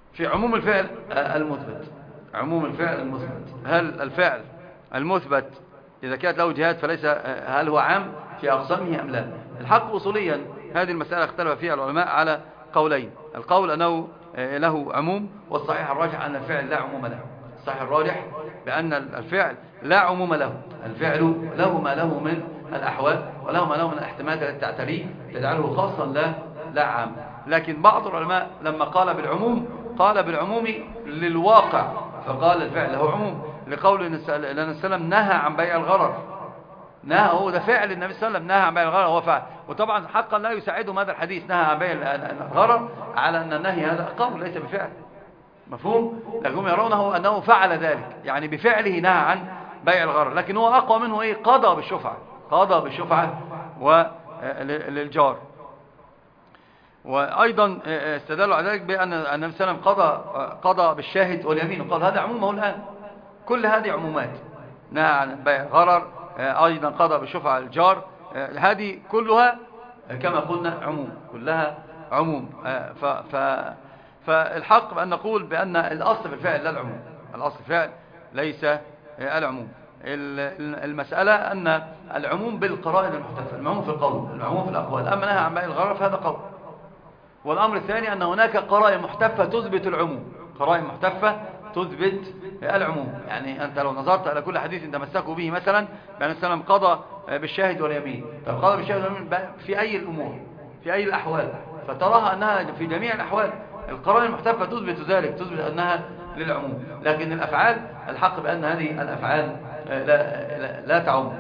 في عموم الفعل المثبت. عموم الفعل المثبت، هل الفعل المثبت إذا كانت له جهات فليس، هل هو عام في أقسامه أم لا؟ الحق أصوليا هذه المسألة اختلف فيها العلماء على قولين. القول أنه له عموم، والصحيح الراجح أن الفعل لا عموم له. الصحيح الراجح بأن الفعل لا عموم له، الفعل له ما له من الأحوال وله ما له من الاحتمالات التي تعتريه تجعله خاصا لا عام. لكن بعض العلماء لما قال بالعموم قال بالعموم للواقع، فقال الفعل له عموم لقول النبي صلى الله عليه وسلم نهى عن بيع الغرر. نهى، هو ده فعل النبي صلى الله عليه وسلم، نهى عن بيع الغرر، هو فعل. وطبعا حقا لا يساعدهم هذا الحديث نهى عن بيع الغرر على أن النهي هذا قول ليس بفعل، مفهوم؟ لكنهم يرونه أنه فعل ذلك، يعني بفعله نهى عن بيع الغرر، لكن هو أقوى منه إيه؟ قضى بالشفعة، قضى بالشفعة وللجار. وأيضا استدلوا على ذلك بأن النبي صلى الله عليه وسلم قضى بالشاهد واليمين، وقال هذا عمومه الآن، كل هذه عمومات. نهى عن بيع الغرر، أيضا قضى بالشفعة الجار، هذه كلها كما قلنا عموم، كلها عموم. فالحق بأن نقول بأن الأصل في الفعل لا العموم، الأصل في الفعل ليس العموم. المسألة أن العموم بالقرائن المحتفة، العموم في القول، العموم في الأقوال. أما نهى عن بيع الغرر فهذا قول. والأمر الثاني أن هناك قرائن محتفة تثبت العموم، قرائن محتفة تثبت العموم. يعني أنت لو نظرت على كل حديث تمسكوا به، مثلا بأن السلام قضى بالشاهد واليمين، طب قضى بالشاهد واليمين في أي الأمور، في أي الأحوال، فتراها أنها في جميع الأحوال. القرائن المحتفة تثبت ذلك، تثبت أنها للعموم. لكن الأفعال الحق بأن هذه الأفعال لا تعم.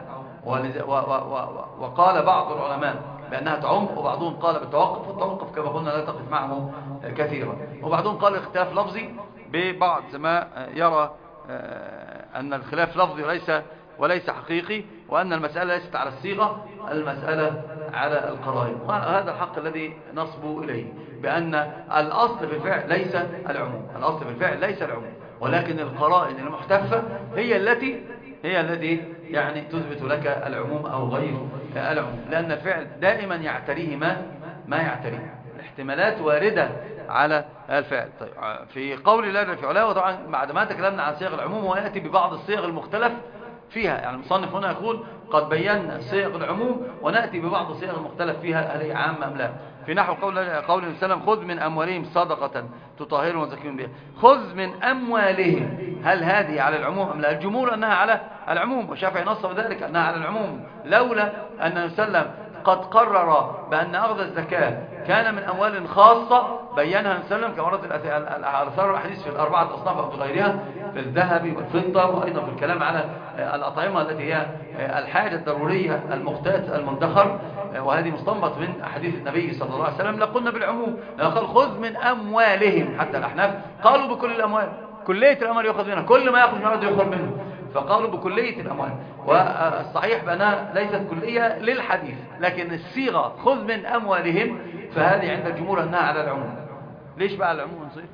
وقال بعض العلماء بأنها تعم، وبعضهم قال بالتوقف، والتوقف كما قلنا لا تقف معه كثيرا. وبعضهم قال اختلاف لفظي ببعض ما يرى أن الخلاف لفظي وليس حقيقي، وأن المسألة ليست على الصيغة، المسألة على القرائن. وهذا الحق الذي نصب إليه، بأن الأصل في الفعل ليس العموم، الأصل في الفعل ليس العموم، ولكن القرائن المحتفة هي التي يعني تثبت لك العموم أو غير العموم، لأن الفعل دائما يعتريه ما يعتريه، الاحتمالات واردة على الفعل. طيب في قول الله جل في علاه، وطبعا بعد ما تكلمنا عن صيغ العموم ويأتي ببعض الصيغ المختلف فيها، يعني المصنف هنا يقول قد بينا صيغ العموم ونأتي ببعض الصيغ المختلف فيها هل هي عامة أم لا. في نحو قول النبي صلى الله عليه وسلم خذ من أموالهم صدقة تطهرهم وتزكيهم بها، خذ من أموالهم، هل هذه على العموم أم لا؟ الجمهور أنها على العموم، والشافعي نص ذلك أنها على العموم، لولا أن النبي صلى الله عليه وسلم قد قرر بأن أخذ الزكاة كان من أموال خاصة بينها النبي صلى الله عليه وسلم، كما ورد الآثار والأحاديث في الأربعة أصناف أو غيرها، في الذهب والفضة، وأيضا في الكلام على الأطعمة التي هي الحاجة الضرورية المختات المدخر، وهذه مستنبط من أحاديث النبي صلى الله عليه وسلم. لقلنا بالعموم، قال خذ من أموالهم، حتى الأحناف قالوا بكل الأموال، كلية الأموال يأخذ منها، كل ما يأخذ من الأرض يأخذ منه، فقالوا بكلية الأموال. والصحيح بأنها ليست كلية للحديث، لكن الصيغة خذ من أموالهم فهذه عند الجمهور أنها على العموم. ليش بقى على العموم نصير؟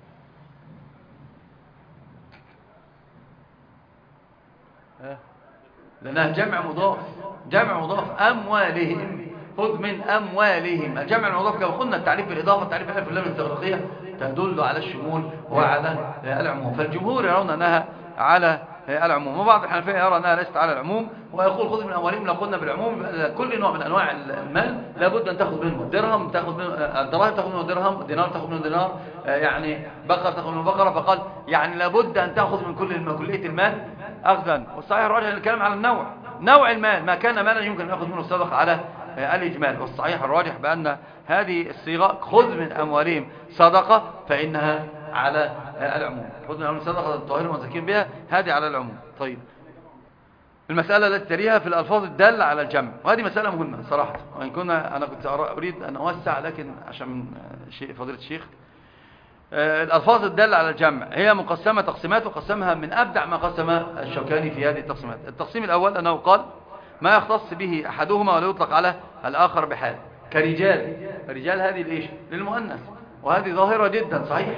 لأنها جمع مضاف أموالهم، خذ من أموالهم، الجمع المضاف كما قلنا التعريف بالإضافة، التعريف بالألف واللام الاستغراقية تدل على الشمول وعلى العموم، فالجمهور يرون أنها على العموم، وبعض الحنفية يرى أنها ليست على العموم، ويقول خذ من أموالهم. لو قلنا بالعموم كل نوع من أنواع المال لابد أن تأخذ منه، درهم تأخذ منه الدراهم، تأخذ منه درهم، دينار تأخذ منه دينار، يعني بقرة تأخذ منه بقرة، فقال يعني لابد أن تأخذ من كلية المال أخذا. والصحيح الراجح الكلام على نوع المال، ما كان مالا يمكن أن يأخذ منه الصدقة على الإجمال. والصحيح الراجح بأن هذه الصيغة خذ من أموالهم صدقة فإنها على العموم، خذ من أموالهم صدقة تطهرهم وتزكيهم بها، هذه على العموم. طيب المسألة التي تليها في الألفاظ الدالة على الجمع، وهذه مسألة مهمة صراحة، وإن أنا كنت أريد أن أوسع، لكن عشان فضيلة الشيخ الألفاظ الدالة على الجمع هي مقسمة تقسيمات، وقسمها من أبدع ما قسم الشوكاني في هذه التقسيمات. التقسيم الأول أنه قال ما يختص به أحدهما ولا يطلق على الآخر بحال، كرجال، رجال هذه لإيش؟ للمؤنث، وهذه ظاهرة جدا صحيح،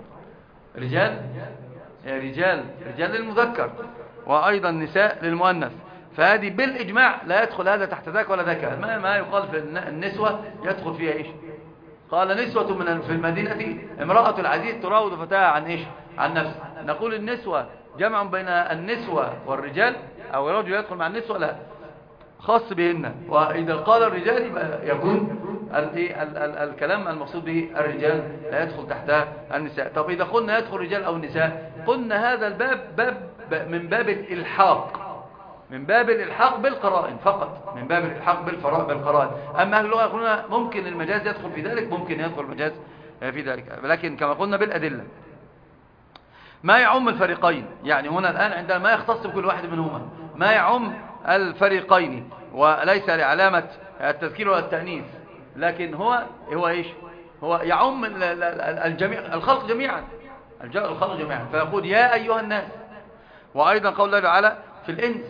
رجال للمذكر، وأيضا نساء للمؤنث، فهذه بالإجماع لا يدخل هذا تحت ذاك ولا ذاك. ما يقال في النسوة يدخل فيها إيش؟ قال نسوة في المدينة امرأة العزيز تراود فتاها عن إيش؟ عن نفسه. نقول النسوة جمع بين النسوة والرجال، أو الرجل يدخل مع النسوة؟ لا، خاص بهن. وإذا قال الرجال يكون الكلام المقصود به الرجال، لا يدخل تحتها النساء. طب إذا قلنا يدخل الرجال أو النساء، قلنا هذا الباب من باب الإلحاق، من باب الإلحاق بالقرائن فقط، من باب الإلحاق بالقرائن. أما أهل اللغة يقولون ممكن المجاز يدخل في ذلك، ممكن يدخل المجاز في ذلك، لكن كما قلنا بالأدلة. ما يعم الفريقين، يعني هنا الآن عندما ما يختص بكل واحد منهما، ما يعم الفريقين، وليس لعلامة التذكير والتأنيث، لكن هو إيش؟ هو يعم الجميع، الخلق جميعا، الخلق جميعا. فيقول يا أيها الناس. وأيضا قول الله تعالى في الإنس،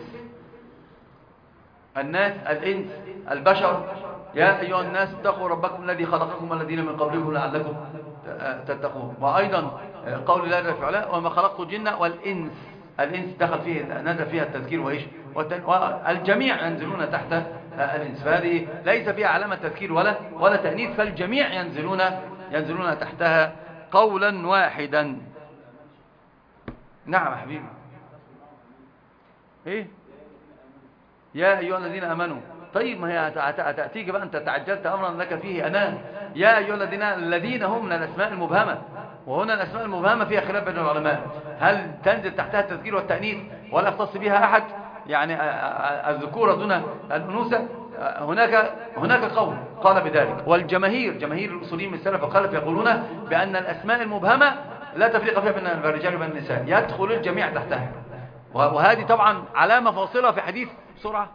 الناس، الإنس، البشر، يا أيها الناس اتقوا ربكم الذي خلقكم والذين من قبلكم لعلكم تتقون. وأيضا قول الله في علاء وما خلقت الجن والإنس، الإنس دخل فيه، نزل فيها التذكير وإيش، والجميع ينزلون تحت الإنس، فهذه ليس فيها علامة تذكير ولا تأنيث، فالجميع ينزلون تحتها قولا واحدا. نعم يا حبيبي. ايه يا ايها الذين امنوا؟ طيب ما هي تاتيك بقى، انت تعجلت امرا لك فيه امان. يا ايها الذين هم من الاسماء المبهمه، وهنا الاسماء المبهمه فيها خلاف بين العلماء، هل تنزل تحتها التذكير والتانيث ولا يختص بها احد، يعني الذكوره دون الانوثه؟ هناك قول قال بذلك، والجماهير، جماهير الاصوليين من السلف والخلف يقولون بان الاسماء المبهمه لا تفريق فيها بين الرجال وبين النساء، يدخل الجميع تحتها. وهذه طبعا علامة فاصلة في حديث بسرعة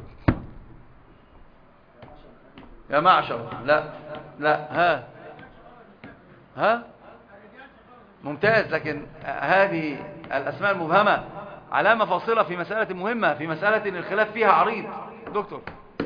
يا معشر. لا ها ممتاز. لكن هذه الأسماء المبهمة علامة فاصلة في مسألة مهمة، في مسألة الخلاف فيها عريض. دكتور،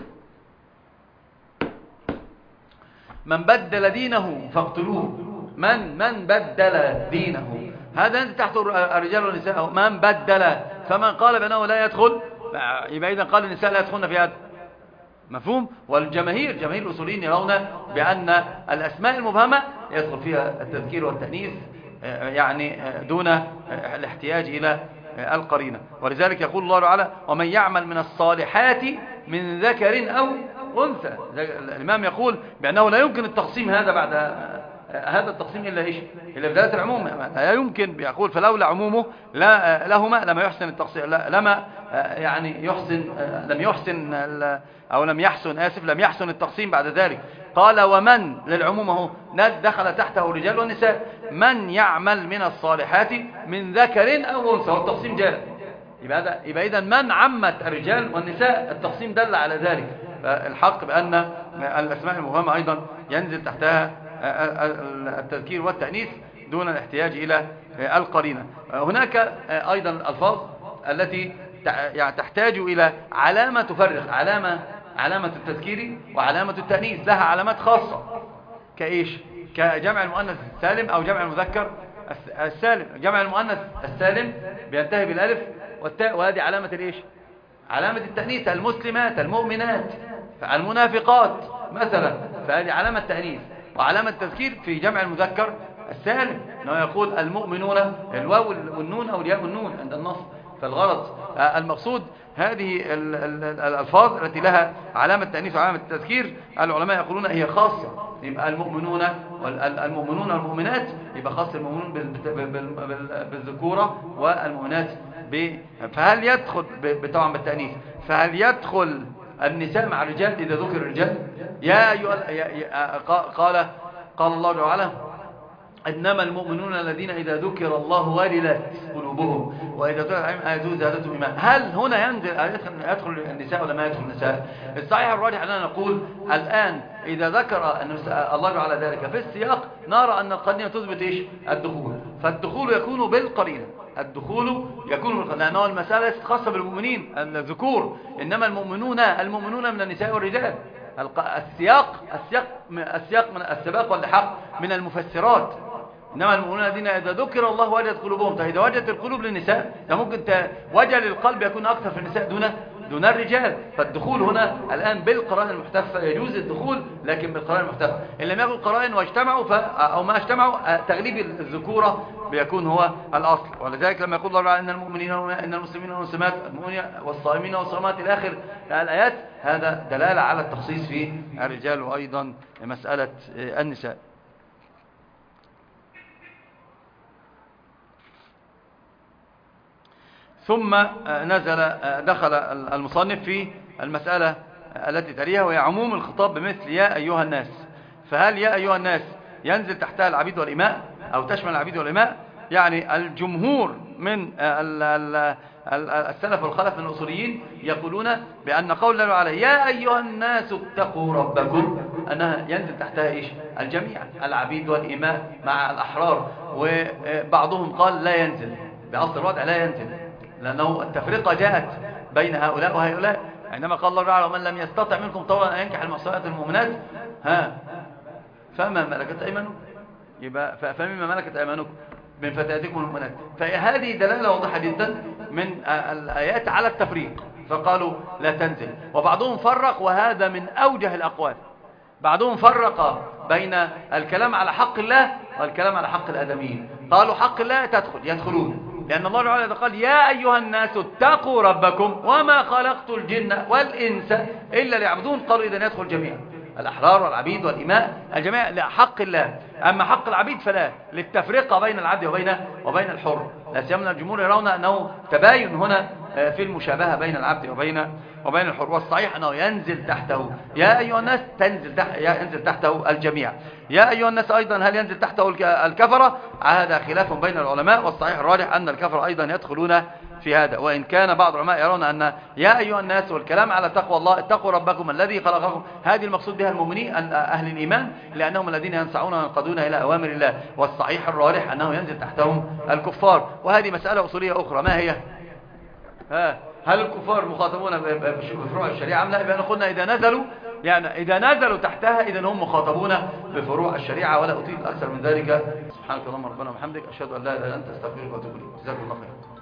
من بدل دينه فاقتلوه. من بدل دينه، هذا أنت تحت الرجال والنساء. من بدل، فمن قال بأنه لا يدخل، يبقى إذن قال النساء لا يدخلن في هذا، مفهوم؟ والجماهير، جماهير الأصوليين يرون بأن الأسماء المبهمة يدخل فيها التذكير والتأنيث، يعني دون الاحتياج إلى القرينة. ولذلك يقول الله تعالى ومن يعمل من الصالحات من ذكر أو أنثى. الإمام يقول بأنه لا يمكن التقسيم هذا بعد هذا التقسيم إلا إيش؟ إلا بداية العموم، لا يمكن. بيقول فلولا عمومه لا لهما لما يحسن التقسيم، لما يعني يحسن، لم يحسن أو لم يحسن، آسف، لم يحسن التقسيم بعد ذلك. قال ومن للعموم اهو دخل تحته الرجال والنساء، من يعمل من الصالحات من ذكر أو أنثى، والتقسيم جاء. يبقى إذا من عمت الرجال والنساء، التقسيم دل على ذلك. الحق بأن الأسماء المبهمة أيضا ينزل تحتها التذكير والتأنيث دون الاحتياج إلى القرينة. هناك أيضا الألفاظ التي يعني تحتاج إلى علامة تفرق، علامة التذكير وعلامة التأنيث، لها علامات خاصة. كإيش؟ كجمع المؤنث السالم أو جمع المذكر السالم. جمع المؤنث السالم بينتهي بالألف والتاء، وهذه علامة الإيش؟ علامة التأنيث. المسلمات، المؤمنات، المنافقات مثلا، فهذه علامة تأنيث. وعلامة التذكير في جمع المذكر السالم انه يقول المؤمنون، الواو والنون او الياء والنون عند النصب. فالغرض المقصود هذه الألفاظ التي لها علامة تأنيث وعلامة التذكير، العلماء يقولون هي خاصة. يبقى المؤمنون والمؤمنات، يبقى خاص المؤمنون بالذكورة والمؤمنات فهل يدخل طبعا بالتأنيث، فهل يدخل النساء مع الرجال إذا ذكر الرجال؟ قال الله تعالى إنما المؤمنون الذين إذا ذكر الله وجلت قلوبهم وإذا تليت عليهم آياته زادتهم إيمانا. هل هنا يدخل النساء ولا ما يدخل النساء؟ الصحيح الراجح أننا نقول الآن إذا ذكر الله تعالى ذلك في السياق، نرى أن القرينة تثبت إيش؟ الدخول. فالدخول يكون بالقرينة، الدخول يكون بالقرينة، لأنه المسألة ليست خاصة بالمؤمنين الذكور، إنما المؤمنون من النساء والرجال. السياق من السباق واللحاق من المفسرات. إنما المؤمنون الذين إذا ذكر الله وجلت قلوبهم. فإذا وجلت القلوب للنساء، ممكن وجل القلب يكون أكثر في النساء دون الرجال. فالدخول هنا الآن بالقرائن المحتفة يجوز الدخول، لكن بالقرائن المحتفة. إن لم يكن قرائن واجتمعوا أو ما اجتمعوا، تغليب الذكورة بيكون هو الأصل. ولذلك لما يقول الله إن المؤمنين إن المسلمين والمسلمات المؤمنين والصائمين والصائمات إلى آخر الآيات، هذا دلالة على التخصيص في الرجال وأيضا مسألة النساء. ثم دخل المصنف في المسألة التي تليها، وهي عموم الخطاب بمثل يا أيها الناس. فهل يا أيها الناس ينزل تحتها العبيد والإماء أو تشمل العبيد والإماء؟ يعني الجمهور من السلف والخلف من الأصوليين يقولون بأن قول الله عليه يا أيها الناس اتقوا ربكم أنها ينزل تحتها إيش؟ الجميع، العبيد والإماء مع الأحرار. وبعضهم قال لا ينزل، بأصل الوضع لا ينزل، لأنه التفرقة جاءت بين هؤلاء وهؤلاء. عندما قال الله تعالى ومن لم يستطع منكم طولا أن ينكح المحصنات المؤمنات فما ملكت أيمانكم، يبقى فمما ملكت أيمانكم من فتياتكم المؤمنات. فهذه دلالة واضحة جدا من الآيات على التفريق، فقالوا لا تنزل. وبعضهم فرق، وهذا من أوجه الأقوال، بعضهم فرق بين الكلام على حق الله والكلام على حق الآدميين. قالوا حق الله يدخلون، لأن الله تعالى قال يا أيها الناس اتقوا ربكم وما خلقت الجن والإنس إلا ليعبدون. قالوا إذن يدخل جميعا، الأحرار والعبيد والإماء الجميع لحق الله. أما حق العبيد فلا، للتفرقة بين العبد وبين الحر. لا سيما الجمهور يرون أنه تباين هنا في المشابهة بين العبد وبين الحر. والصحيح أنه ينزل تحته يا أيها الناس، ينزل تحته الجميع. يا أيها الناس أيضا هل ينزل تحته الكفرة؟ هذا خلاف بين العلماء، والصحيح الراجح أن الكفرة أيضا يدخلون في هذا. وإن كان بعض العلماء يرون أن يا أيها الناس والكلام على تقوى الله، اتقوا ربكم الذي خلقكم، هذه المقصود بها المؤمنين أهل الإيمان، لأنهم الذين ينسعون وينقضون إلى أوامر الله. والصحيح الراجح أنه ينزل تحتهم الكفار. وهذه مسألة أصولية أخرى، ما هي؟ هل الكفار مخاطبون بفروع الشريعة أم لا؟ يبقى قلنا إذا نزلوا تحتها إذا هم مخاطبون بفروع الشريعة، ولا أطيل أكثر من ذلك. سبحانك اللهم ربنا وبحمدك، أشهد أن لا إله إلا أنت، أستغفرك وأتوب إليك. جزاكم الله خيرا.